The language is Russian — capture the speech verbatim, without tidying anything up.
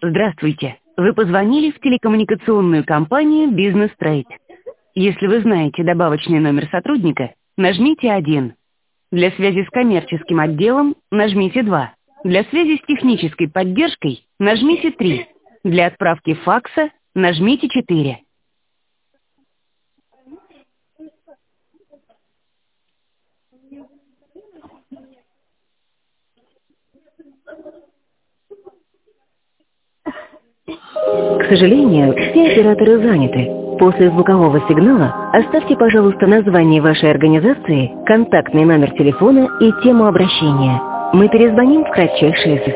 Здравствуйте. Вы позвонили в телекоммуникационную компанию «Бизнес Трейд». Если вы знаете добавочный номер сотрудника, нажмите один. Для связи с коммерческим отделом нажмите два. Для связи с технической поддержкой нажмите три. Для отправки факса нажмите четыре. К сожалению, все операторы заняты. После звукового сигнала оставьте, пожалуйста, название вашей организации, контактный номер телефона и тему обращения. Мы перезвоним в кратчайшие